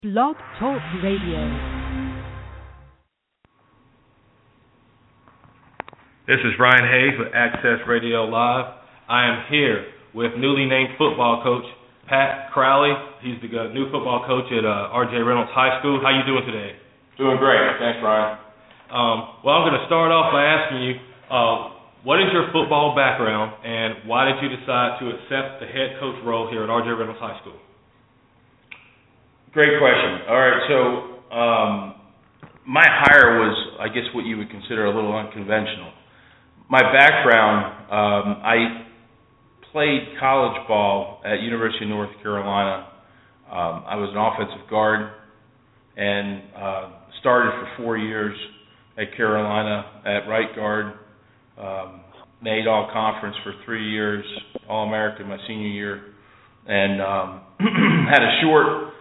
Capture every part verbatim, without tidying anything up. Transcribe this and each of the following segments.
Blog Talk Radio. This is Ryan Hayes with Access Radio Live. I am here with newly named football coach Pat Crowley. He's the uh, new football coach at uh, R J Reynolds High School. How you doing today? Doing great. Thanks, Ryan. Um, well, I'm going to start off by asking you, uh, what is your football background, and why did you decide to accept the head coach role here at R J Reynolds High School? Great question. All right, so um, my hire was, I guess, what you would consider a little unconventional. My background, um, I played college ball at University of North Carolina. Um, I was an offensive guard and uh, started for four years at Carolina at right guard. Um, made all-conference for three years, All-American my senior year, and um, had a short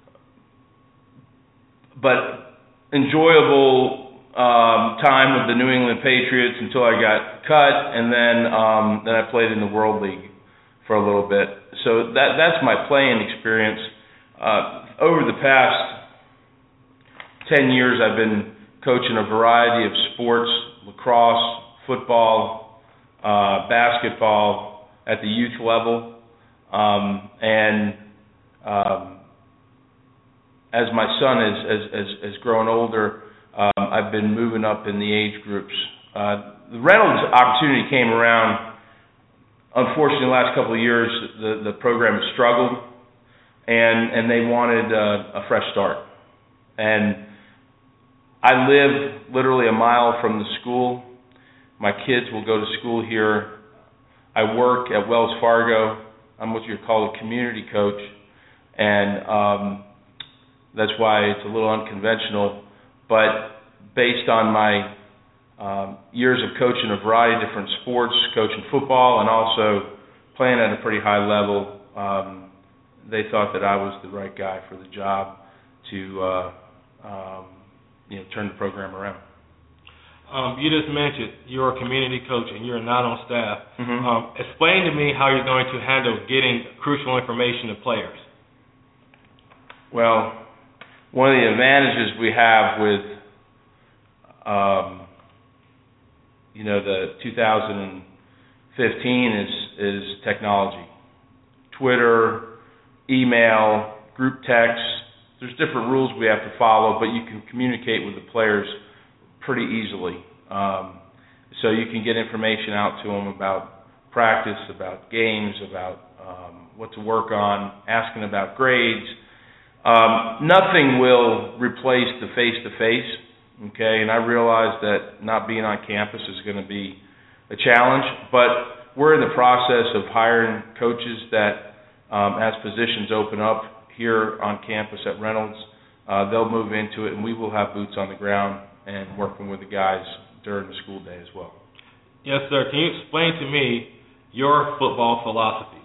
but enjoyable um, time with the New England Patriots until I got cut, and then um, then I played in the World League for a little bit. So that that's my playing experience. Uh, over the past ten years, I've been coaching a variety of sports: lacrosse, football, uh, basketball at the youth level, um, and um, as my son has, has, has, has grown older, um, I've been moving up in the age groups. Uh, the Reynolds opportunity came around. Unfortunately, the last couple of years, the, the program has struggled, and, and they wanted uh, a fresh start. And I live literally a mile from the school. My kids will go to school here. I work at Wells Fargo. I'm what you call a community coach, and um, that's why it's a little unconventional, but based on my um, years of coaching a variety of different sports, coaching football and also playing at a pretty high level, um, they thought that I was the right guy for the job to uh, um, you know, turn the program around. Um, you just mentioned you're a community coach and you're not on staff. Mm-hmm. Um, explain to me how you're going to handle getting crucial information to players. Well, one of the advantages we have with, um, you know, the two thousand fifteen is is technology. Twitter, email, group text. There's different rules we have to follow, but you can communicate with the players pretty easily. Um, so you can get information out to them about practice, about games, about um, what to work on, asking about grades. Um, nothing will replace the face-to-face, okay, and I realize that not being on campus is going to be a challenge, but we're in the process of hiring coaches that, um, as positions open up here on campus at Reynolds, uh, they'll move into it, and we will have boots on the ground and working with the guys during the school day as well. Yes, sir. Can you explain to me your football philosophy?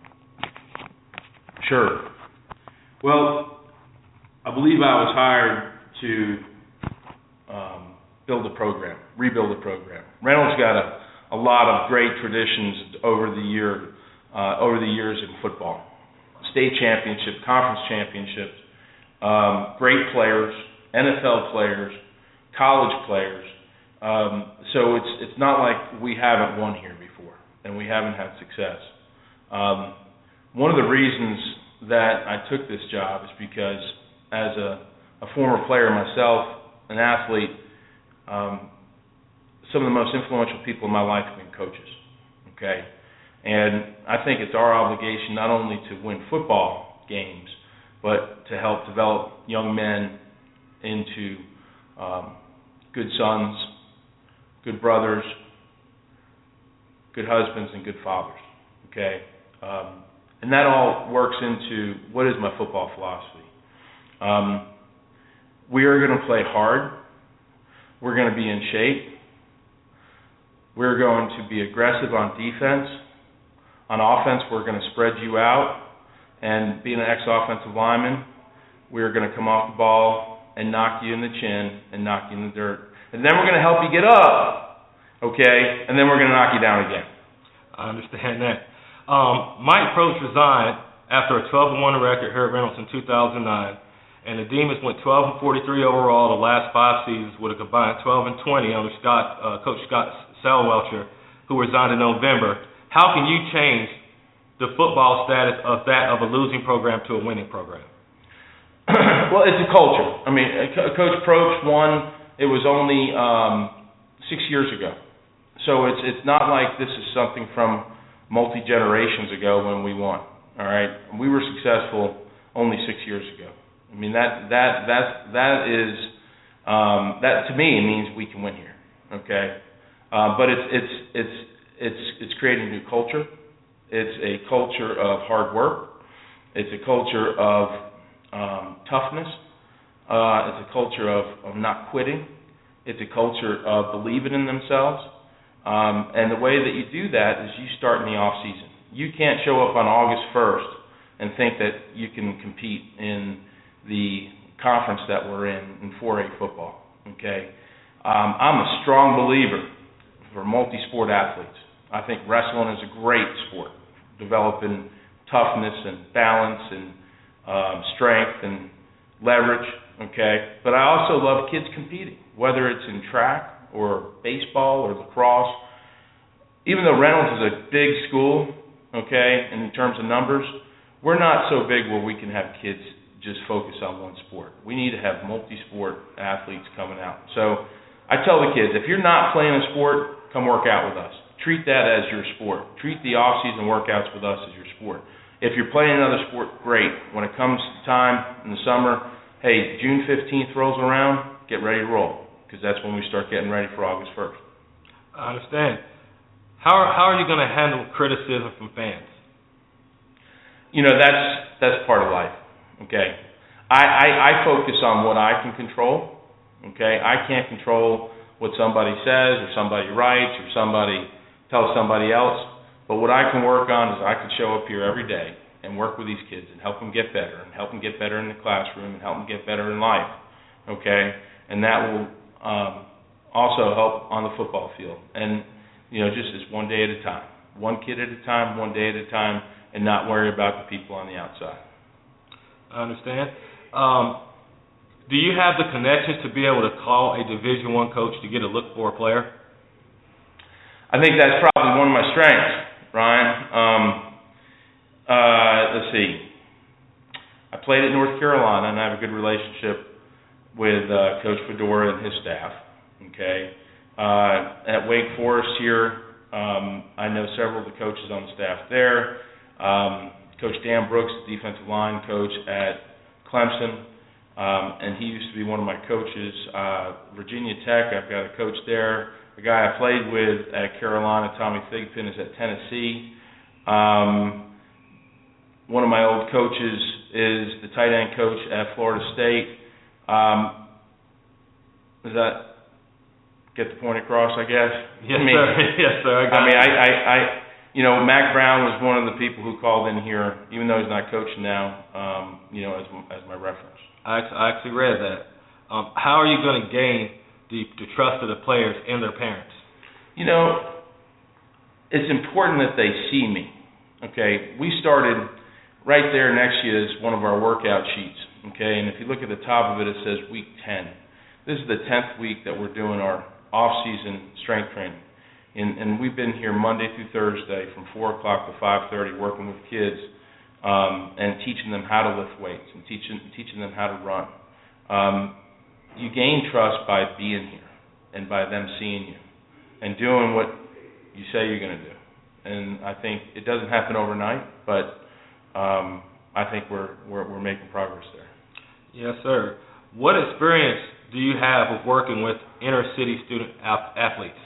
Sure. Well, I believe I was hired to um, build a program, rebuild a program. Reynolds got a, a lot of great traditions over the year, uh, over the years in football. State championship, conference championships, um, great players, N F L players, college players. Um, so it's it's not like we haven't won here before and we haven't had success. Um, one of the reasons that I took this job is because as a, a former player myself, an athlete, um, some of the most influential people in my life have been coaches, okay? And I think it's our obligation not only to win football games, but to help develop young men into um, good sons, good brothers, good husbands, and good fathers, okay? Um, and that all works into what is my football philosophy. Um, we are going to play hard. We're going to be in shape. We're going to be aggressive on defense. On offense, we're going to spread you out. And being an ex-offensive lineman, we're going to come off the ball and knock you in the chin and knock you in the dirt. And then we're going to help you get up, okay? And then we're going to knock you down again. I understand that. Um, Mike Probst resigned after a twelve and one record here at Reynolds in two thousand nine. And the Demons went twelve and forty-three overall the last five seasons with a combined twelve and twenty under Scott, uh, Coach Scott Selwelcher, who resigned in November. How can you change the football status of that of a losing program to a winning program? Well, it's a culture. I mean, Coach Probst won. It was only um, six years ago, so it's it's not like this is something from multi generations ago when we won. All right, we were successful only six years ago. I mean that that that that is um, that to me means we can win here. Okay, uh, but it's it's it's it's it's creating a new culture. It's a culture of hard work. It's a culture of um, toughness. Uh, it's a culture of, of not quitting. It's a culture of believing in themselves. Um, and the way that you do that is you start in the off season. You can't show up on August first and think that you can compete in the conference that we're in in four A football. Okay, um, I'm a strong believer for multi-sport athletes. I think wrestling is a great sport, developing toughness and balance and um, strength and leverage. Okay, but I also love kids competing, whether it's in track or baseball or lacrosse. Even though Reynolds is a big school, okay, in terms of numbers, we're not so big where we can have kids just focus on one sport. We need to have multi-sport athletes coming out. So I tell the kids, if you're not playing a sport, come work out with us. Treat that as your sport. Treat the off-season workouts with us as your sport. If you're playing another sport, great. When it comes time in the summer, hey, June fifteenth rolls around, get ready to roll, because that's when we start getting ready for August first. I understand. How are, how are you going to handle criticism from fans? You know, that's that's part of life, okay? I, I, I focus on what I can control, okay? I can't control what somebody says or somebody writes or somebody tells somebody else, but what I can work on is I can show up here every day and work with these kids and help them get better and help them get better in the classroom and help them get better in life, okay? And that will um, also help on the football field. And, you know, just as one day at a time. One kid at a time, one day at a time, and not worry about the people on the outside. I understand. Um, do you have the connections to be able to call a Division One coach to get a look for a player? I think that's probably one of my strengths, Ryan. Um, Uh, let's see. I played at North Carolina, and I have a good relationship with uh, Coach Fedora and his staff. Okay. Uh, at Wake Forest here, um, I know several of the coaches on the staff there. Um, Coach Dan Brooks, the defensive line coach at Clemson, um, and he used to be one of my coaches. Uh, Virginia Tech, I've got a coach there. The guy I played with at Carolina, Tommy Thigpen, is at Tennessee. Um, One of my old coaches is the tight end coach at Florida State. Um, does that get the point across, I guess? Yes, I mean, sir. Yes, sir. I, got I mean, I, it. I, I, you know, Mac Brown was one of the people who called in here, even though he's not coaching now, um, you know, as as my reference. I actually, I actually read that. Um, how are you going to gain the, the trust of the players and their parents? You know, it's important that they see me. Okay, we started right there next to you is one of our workout sheets. Okay, and if you look at the top of it, it says week ten. This is the tenth week that we're doing our off-season strength training, and, and we've been here Monday through Thursday from four o'clock to five thirty, working with kids um, and teaching them how to lift weights and teaching teaching them how to run. Um, you gain trust by being here and by them seeing you and doing what you say you're going to do. And I think it doesn't happen overnight, but um, I think we're, we're we're making progress there. Yes, sir. What experience do you have with working with inner city student athletes?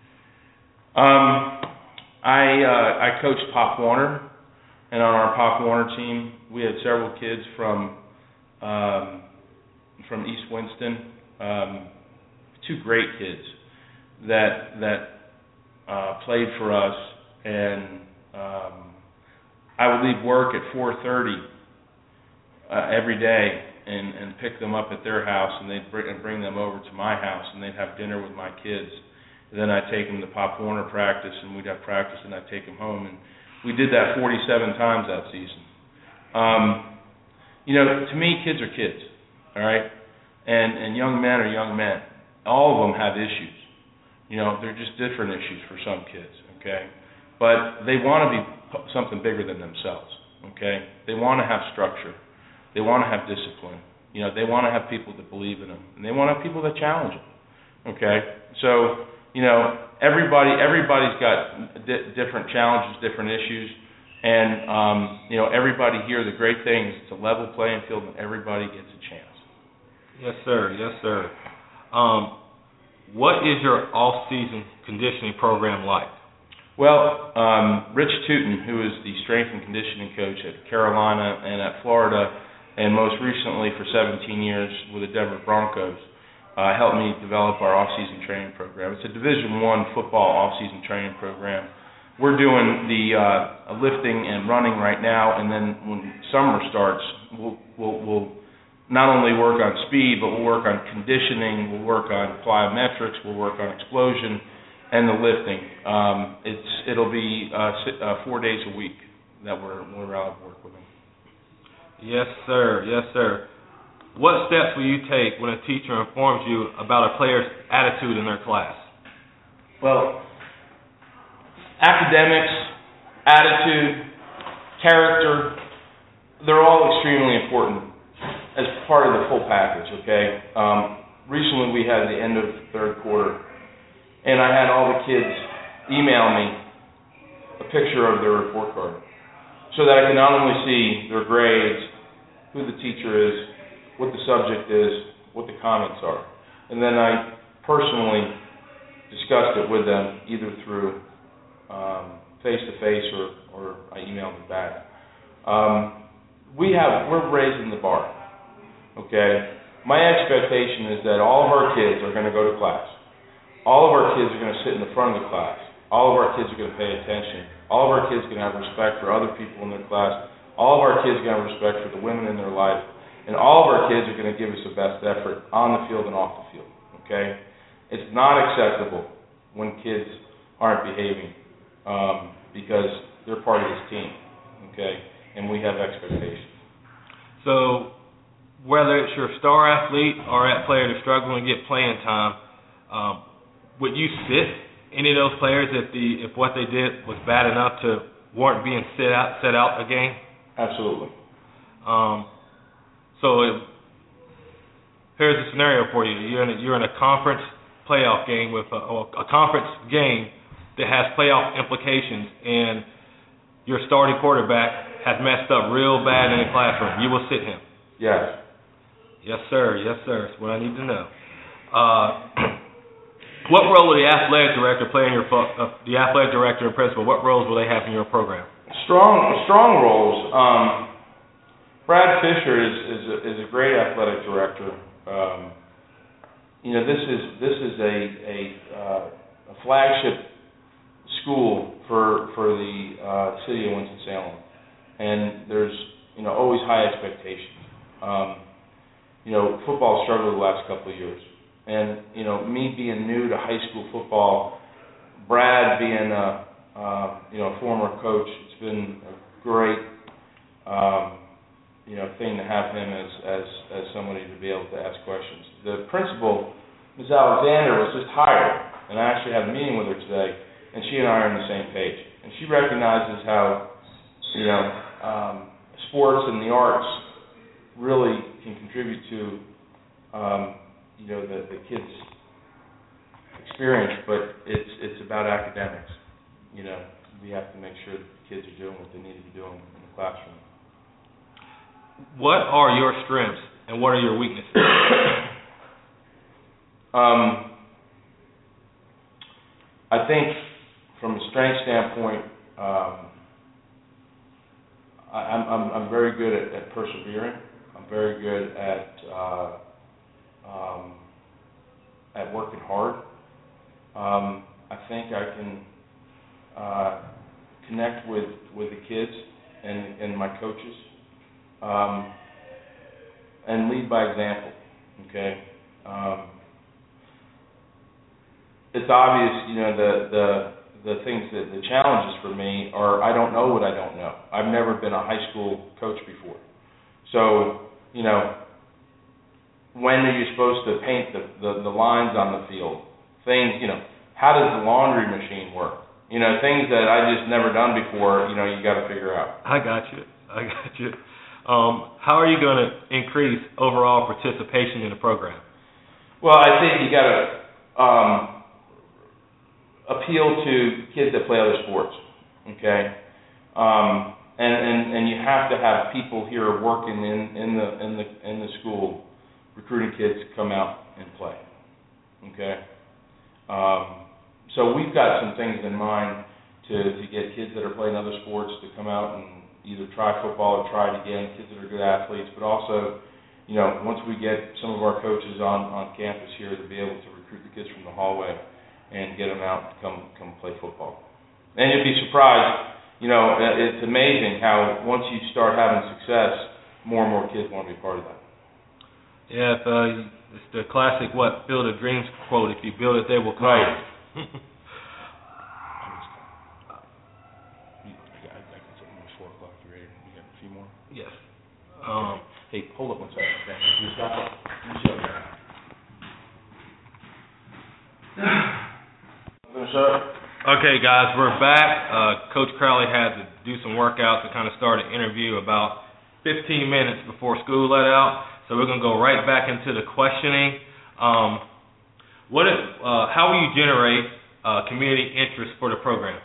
Um, I uh, I coached Pop Warner, and on our Pop Warner team, we had several kids from um, from East Winston, um, two great kids that that uh, played for us, and um, I would leave work at four thirty uh, every day and, and pick them up at their house, and they'd bring, and bring them over to my house, and they'd have dinner with my kids. And then I'd take them to Pop Warner practice, and we'd have practice, and I'd take them home. And we did that forty-seven times that season. Um, you know, to me, kids are kids. all right? And and young men are young men. All of them have issues. You know, they're just different issues for some kids, okay? But they want to be something bigger than themselves, okay? They want to have structure. They want to have discipline. You know, they want to have people that believe in them, and they want to have people that challenge them, okay? So, you know, everybody everybody's got di- different challenges, different issues. And, um, you know, everybody here, the great thing is it's a level playing field and everybody gets a chance. Yes, sir. Yes, sir. Um, what is your off-season conditioning program like? Well, um, Rich Tootin, who is the strength and conditioning coach at Carolina and at Florida, and most recently for seventeen years with the Denver Broncos, uh, helped me develop our off-season training program. It's a Division I football off-season training program. We're doing the uh, lifting and running right now, and then when summer starts, we'll, we'll, we'll not only work on speed, but we'll work on conditioning, we'll work on plyometrics, we'll work on explosion, and the lifting. Um, it's it'll be uh, uh, four days a week that we're we're out of work with them. Yes, sir. Yes, sir. What steps will you take when a teacher informs you about a player's attitude in their class? Well, academics, attitude, character, they're all extremely important as part of the full package, okay? Um, recently we had the end of the third quarter, and I had all the kids email me a picture of their report card so that I can not only see their grades, who the teacher is, what the subject is, what the comments are. And then I personally discussed it with them either through Um, face-to-face or, or I emailed them back. Um, we have, we're raising the bar, okay? My expectation is that all of our kids are going to go to class. All of our kids are going to sit in the front of the class. All of our kids are going to pay attention. All of our kids are going to have respect for other people in their class. All of our kids are going to have respect for the women in their life. And all of our kids are going to give us the best effort on the field and off the field, okay? It's not acceptable when kids aren't behaving. Um, because they're part of this team, okay, and we have expectations. So, whether it's your star athlete or that player that's struggling to get playing time, um, would you sit any of those players if the if what they did was bad enough to warrant being sit out set out a game? Absolutely. Um, so, if, here's a scenario for you: you're in a, you're in a conference playoff game with a, a conference game that has playoff implications, and your starting quarterback has messed up real bad in the classroom. You will sit him. Yes. Yes, sir. Yes, sir. That's what I need to know. Uh, what role will the athletic director play in your uh, the athletic director and principal? What roles will they have in your program? Strong, strong roles. Um, Brad Fisher is is a, is a great athletic director. Um, you know, this is this is a a, uh, a flagship school for for the uh, city of Winston-Salem, and there's you know always high expectations. Um, you know, football struggled the last couple of years, and you know me being new to high school football, Brad being a uh, you know former coach, it's been a great um, you know thing to have him as as as somebody to be able to ask questions. The principal, Miz Alexander, was just hired, and I actually had a meeting with her today. And she and I are on the same page. And she recognizes how, you know, um, sports and the arts really can contribute to, um, you know, the, the kids' experience. But it's it's about academics. You know, we have to make sure that the kids are doing what they need to be doing in the classroom. What are your strengths and what are your weaknesses? um, I think. From a strength standpoint, um, I, I'm, I'm I'm very good at, at persevering. I'm very good at uh, um, at working hard. Um, I think I can uh, connect with, with the kids and, and my coaches, um, and lead by example. Okay. Um, it's obvious, you know, the the the things that the challenges for me are I don't know what I don't know. I've never been a high school coach before. So, you know, when are you supposed to paint the, the, the lines on the field? Things, you know, how does the laundry machine work? You know, things that I just never done before, you know, you got to figure out. I got you. I got you. Um, how are you going to increase overall participation in the program? Well, I think you got to um, appeal to kids that play other sports, okay? Um, and, and, and you have to have people here working in, in the in the in the school, recruiting kids to come out and play, okay? Um, so we've got some things in mind to, to get kids that are playing other sports to come out and either try football or try it again, kids that are good athletes, but also, you know, once we get some of our coaches on, on campus here to be able to recruit the kids from the hallway and get them out to come come play football. And you'd be surprised, you know, it's amazing how once you start having success, more and more kids want to be part of that. Yeah, if, uh, it's the classic, what, build a dreams quote, if you build it, they will come. Right. Yes. Um, hey, hold up one second. Okay. Just stop up. Finish up. Okay, guys, we're back. Uh, Coach Crowley had to do some workouts to kind of start an interview about fifteen minutes before school let out. So we're going to go right back into the questioning. Um, what? If, uh, how will you generate uh, community interest for the program?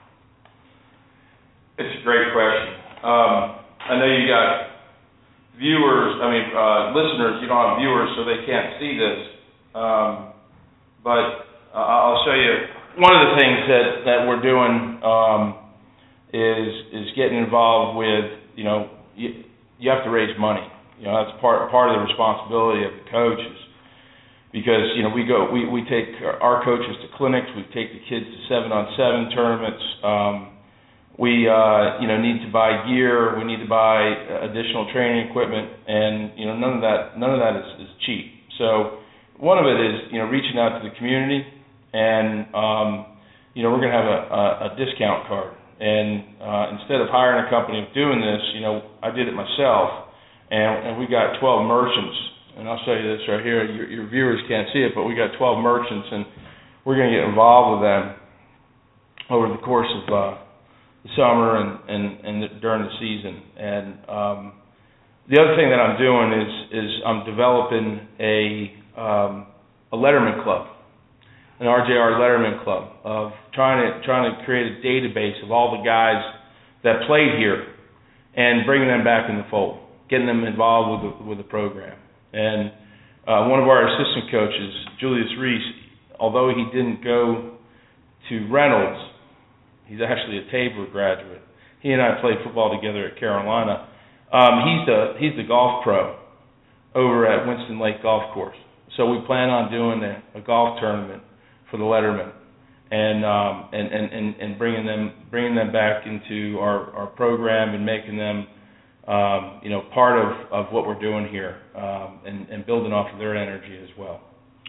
It's a great question. Um, I know you got viewers, I mean, uh, listeners, you don't have viewers, so they can't see this. Um, but uh, I'll show you. One of the things that, that we're doing um, is is getting involved with, you know, you, you have to raise money. You know, that's part part of the responsibility of the coaches. Because, you know, we go, we, we take our coaches to clinics, we take the kids to seven on seven tournaments. Um, We, uh, you know, need to buy gear. We need to buy additional training equipment, and you know, none of that, none of that is, is cheap. So, one of it is, you know, reaching out to the community, and um, you know, we're going to have a, a, a discount card. And uh, instead of hiring a company of doing this, you know, I did it myself, and, and we got twelve merchants. And I'll show you this right here. Your, your viewers can't see it, but we got twelve merchants, and we're going to get involved with them over the course of. Uh, summer and, and, and the, during the season. And um, the other thing that I'm doing is is I'm developing a um, a Letterman Club, an R J R Letterman Club, of trying to trying to create a database of all the guys that played here and bringing them back in the fold, getting them involved with the, with the program. And uh, one of our assistant coaches, Julius Reese, although he didn't go to Reynolds, he's actually a Tabor graduate. He and I played football together at Carolina. Um, he's the he's the golf pro over at Winston Lake Golf Course. So we plan on doing a, a golf tournament for the Letterman, and um, and, and, and, and bringing them bringing them back into our, our program and making them um, you know part of, of what we're doing here, um, and, and building off of their energy as well.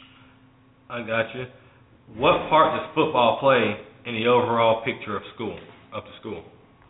I got you. What part does football play in the overall picture of school, of the school?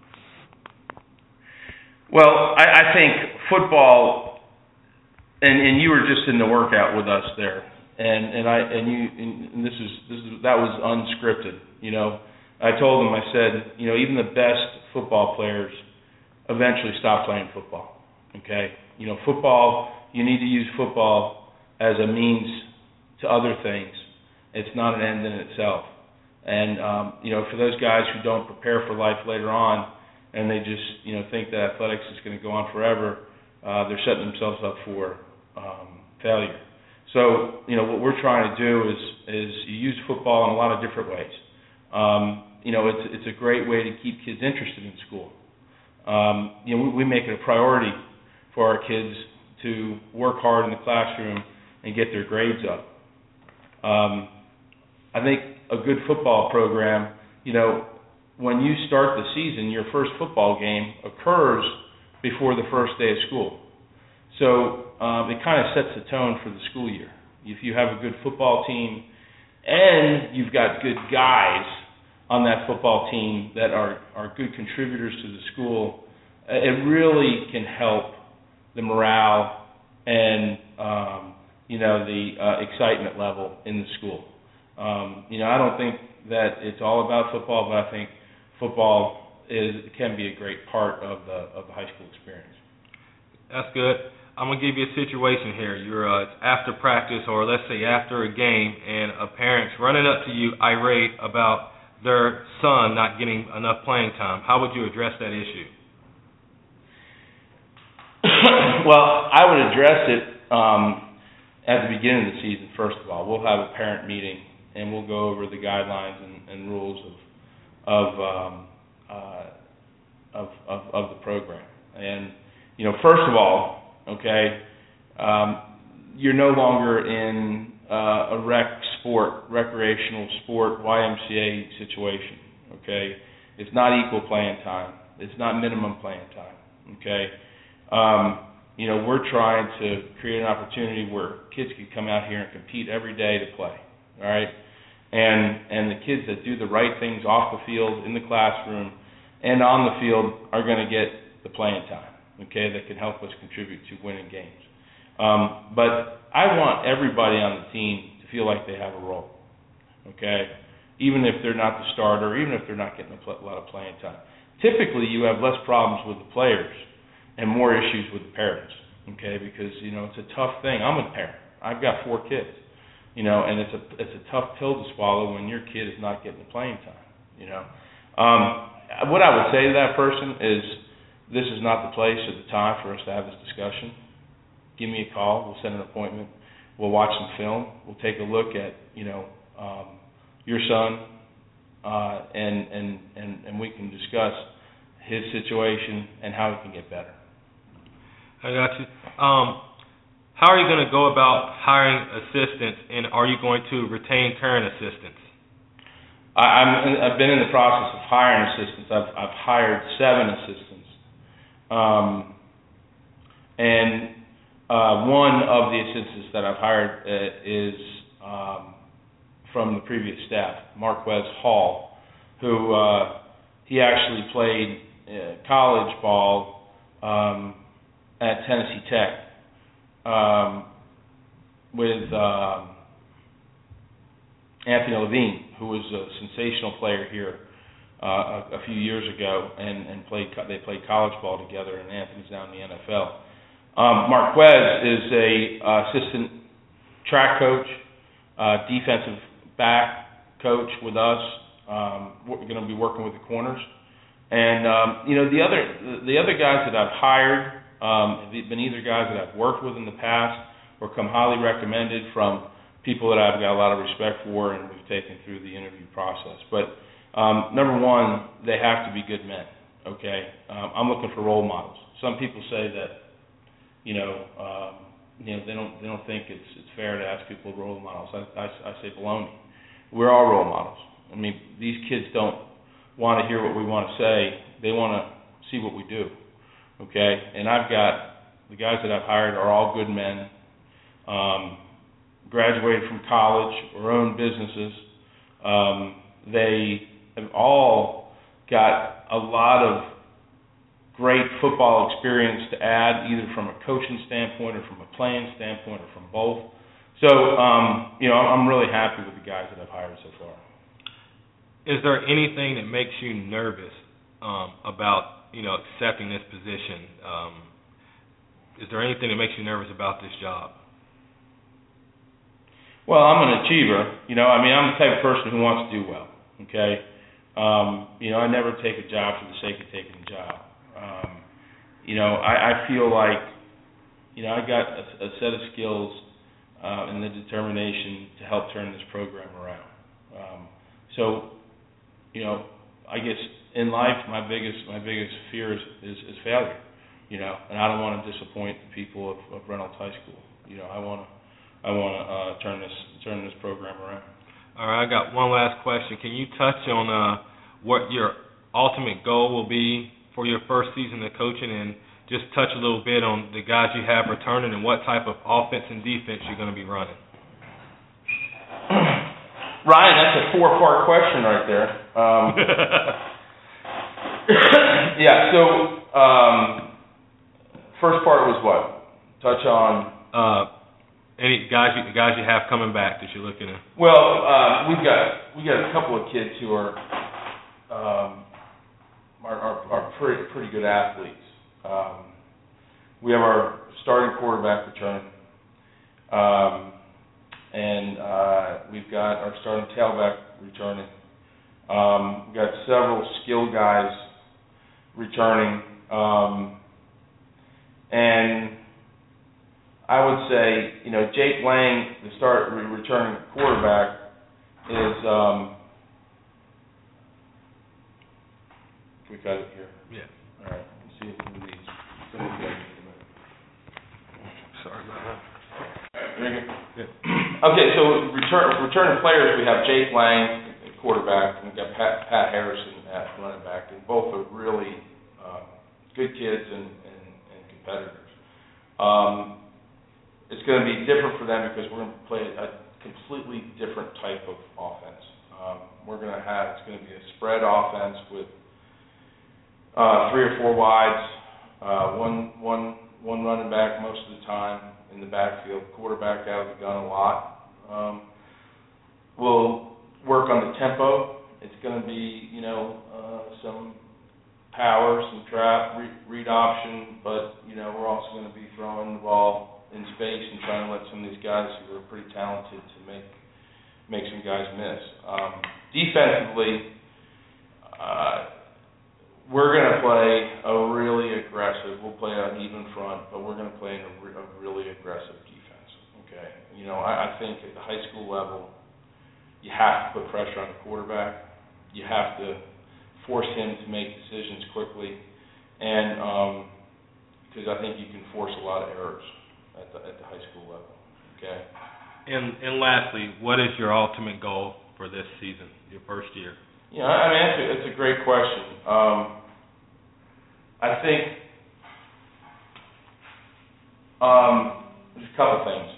Well, I, I think football, and, and you were just in the workout with us there, and, and I and you and this is this is that was unscripted. You know, I told them, I said, you know, even the best football players eventually stop playing football. Okay, you know, football, you need to use football as a means to other things. It's not an end in itself. And, um, you know, for those guys who don't prepare for life later on and they just, you know, think that athletics is going to go on forever, uh, they're setting themselves up for um, failure. So, you know, what we're trying to do is is you use football in a lot of different ways. Um, you know, it's it's a great way to keep kids interested in school. Um, you know, we, we make it a priority for our kids to work hard in the classroom and get their grades up. Um, I think a good football program, you know, when you start the season, your first football game occurs before the first day of school. So um, it kind of sets the tone for the school year. If you have a good football team and you've got good guys on that football team that are, are good contributors to the school, it really can help the morale and um, you know, the uh, excitement level in the school. Um, you know, I don't think that it's all about football, but I think football is can be a great part of the of the high school experience. That's good. I'm going to give you a situation here. You're uh, after practice, or let's say after a game, and a parent's running up to you irate about their son not getting enough playing time. How would you address that issue? Well, I would address it um, at the beginning of the season, first of all. We'll have a parent meeting, and we'll go over the guidelines and, and rules of of, um, uh, of of of the program. And, you know, first of all, okay, um, you're no longer in uh, a rec sport, recreational sport, Y M C A situation, okay? It's not equal playing time. It's not minimum playing time, okay? Um, you know, we're trying to create an opportunity where kids can come out here and compete every day to play, all right? And and the kids that do the right things off the field, in the classroom, and on the field are going to get the playing time, okay, that can help us contribute to winning games. Um, but I want everybody on the team to feel like they have a role, okay, even if they're not the starter, even if they're not getting a, pl- a lot of playing time. Typically, you have less problems with the players and more issues with the parents, okay, because, you know, it's a tough thing. I'm a parent. I've got four kids, you know, and it's a it's a tough pill to swallow when your kid is not getting the playing time, you know. Um, what I would say to that person is, this is not the place or the time for us to have this discussion. Give me a call. We'll set an appointment. We'll watch some film. We'll take a look at, you know, um, your son, uh, and, and, and, and we can discuss his situation and how he can get better. I got you. Um, how are you going to go about hiring assistants, and are you going to retain current assistants? I, I'm, I've been in the process of hiring assistants. I've, I've hired seven assistants. Um, and uh, one of the assistants that I've hired uh, is um, from the previous staff, Marquez Hall, who uh, he actually played uh, college ball um, at Tennessee Tech um, with um, Anthony Levine, who was a sensational player here Uh, a, a few years ago, and, and played. They played college ball together, and Anthony's now in the N F L. Um, Marquez is a uh, assistant track coach, uh, defensive back coach with us. Um, we're going to be working with the corners, and um, you know the other the other guys that I've hired um, have been either guys that I've worked with in the past or come highly recommended from people that I've got a lot of respect for, and we've taken through the interview process, but. Um, number one, they have to be good men, okay? Um, I'm looking for role models. Some people say that, you know, um, you know, they don't they don't think it's it's fair to ask people role models. I, I, I say baloney. We're all role models. I mean, these kids don't want to hear what we want to say. They want to see what we do, okay? And I've got the guys that I've hired are all good men, um, graduated from college or own businesses. Um, they have all got a lot of great football experience to add, either from a coaching standpoint or from a playing standpoint or from both. So, um, you know, I'm really happy with the guys that I've hired so far. Is there anything that makes you nervous um, about, you know, accepting this position? Um, is there anything that makes you nervous about this job? Well, I'm an achiever. You know, I mean, I'm the type of person who wants to do well, okay? Um, you know, I never take a job for the sake of taking a job. Um, you know, I, I feel like, you know, I got a, a set of skills uh, and the determination to help turn this program around. Um, so, you know, I guess in life, my biggest my biggest fear is, is, is failure. You know, and I don't want to disappoint the people of, of Reynolds High School. You know, I want to I want to uh, turn this turn this program around. All right, I got one last question. Can you touch on uh, what your ultimate goal will be for your first season of coaching, and just touch a little bit on the guys you have returning and what type of offense and defense you're going to be running? Ryan, that's a four-part question right there. Um, yeah, so um, first part was what? Touch on... Uh, Any guys, you, guys you have coming back that you're looking at? Well, uh, we've got we got a couple of kids who are um, are, are, are pretty pretty good athletes. Um, we have our starting quarterback returning, um, and uh, we've got our starting tailback returning. Um, we've got several skill guys returning, um, and I would say, you know, Jake Lang, the start re- returning quarterback, is. Um, can we cut it here? Yeah. All right. Let's see if some of these. Some of these guys come in. Sorry about that. All right. Very good. Yeah. Okay. So return returning players, we have Jake Lang, quarterback, and we've got Pat, Pat Harrison at running back, and both are really um, good kids and, and, and competitors. Um, It's going to be different for them because we're going to play a completely different type of offense. Um, we're going to have, it's going to be a spread offense with uh, three or four wides, uh, one, one, one running back most of the time in the backfield, quarterback out of the gun a lot. Um, we'll work on the tempo. It's going to be, you know, uh, some power, some trap, read, read option, but, you know, we're also going to be throwing the ball in space and trying to let some of these guys who are pretty talented to make make some guys miss. Um, defensively, uh, we're going to play a really aggressive. We'll play an even front, but we're going to play in a, re- a really aggressive defense. Okay, you know, I, I think at the high school level, you have to put pressure on the quarterback. You have to force him to make decisions quickly, and because um, I think you can force a lot of errors at the, at the high school level. Okay. And and lastly, what is your ultimate goal for this season, your first year? Yeah, I mean, it's a, it's a great question. Um, I think um, there's a couple things.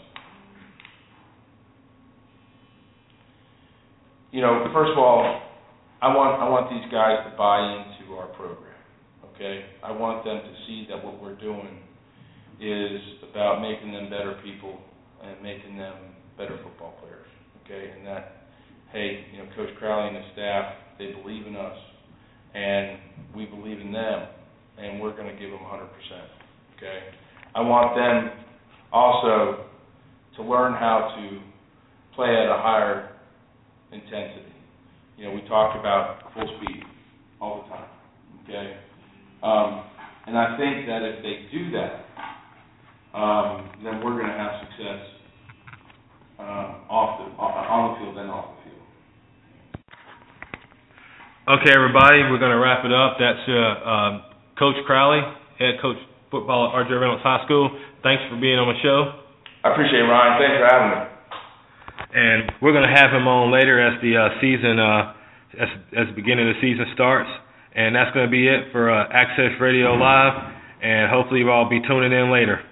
You know, first of all, I want I want these guys to buy into our program. Okay, I want them to see that what we're doing is about making them better people and making them better football players, okay? And that, hey, you know, Coach Crowley and his staff, they believe in us, and we believe in them, and we're going to give them one hundred percent, okay? I want them also to learn how to play at a higher intensity. You know, we talked about full speed all the time, okay? Um, and I think that if they do that, Um, then we're going to have success uh, off the on the field and off the field. Okay, everybody, we're going to wrap it up. That's uh, um, Coach Crowley, head coach football at R J Reynolds High School. Thanks for being on the show. I appreciate it, Ryan. Thanks for having me. And we're going to have him on later as the uh, season, uh, as, as the beginning of the season starts. And that's going to be it for uh, Access Radio Live. And hopefully you'll all be tuning in later.